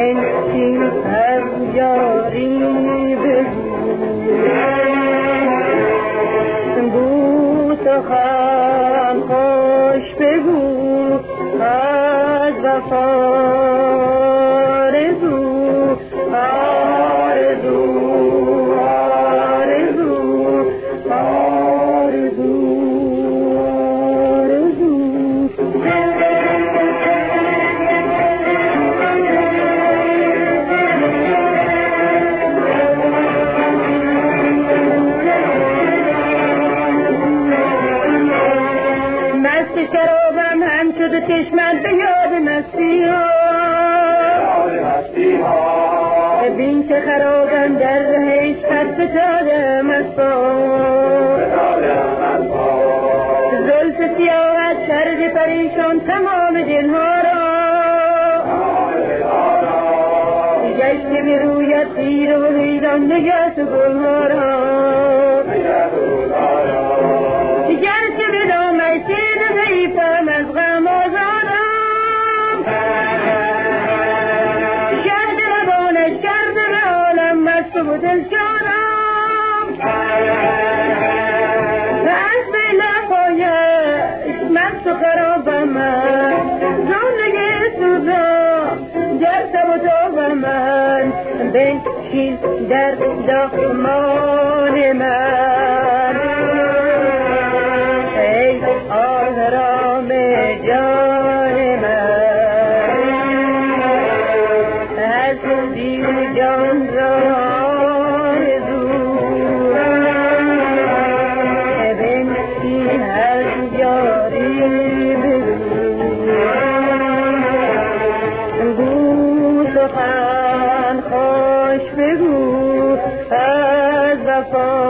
بنشین از یاری بگو سخن خوش بگو از وفا شرابم هم شد چشمت به یاد مستی ها بین که خرابم در رهش پس فتادم از پا زلف سیاهت کرد پریشان تمام دلها را گشت به رویت تیر و ویران نگهت و گلها را گرچه به دامه سید ضعیفم از غم آزادم شهد روانش کرده به عالم مست و دلشانم و از بین لبهایش مست و خرابم من زندگی سوزا در تب و تاب من بنشین در دامان من آرام جان من از دل جان را آرزو بنشین از یاری بگو سخن خوش بگو از وفا